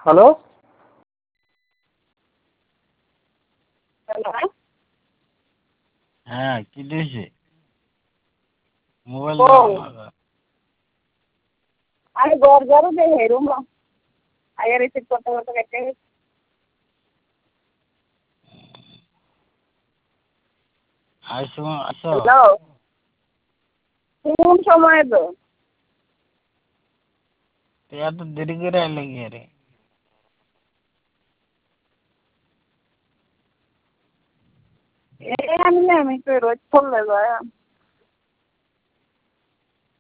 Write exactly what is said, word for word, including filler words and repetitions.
Hello. হ্যাঁ, কি দিয়েছে মোবাইল কই দাও। আরে ঘর ঝাড়ু দে হেরুম আগে রিসিভ করতে করতে কেটে গেছে। আইসো আসো। হ্যালো, কোন সময় তো এত দেরি করে আইলে কি রে? এ আমি না আমি তো রোজ চলে যায়।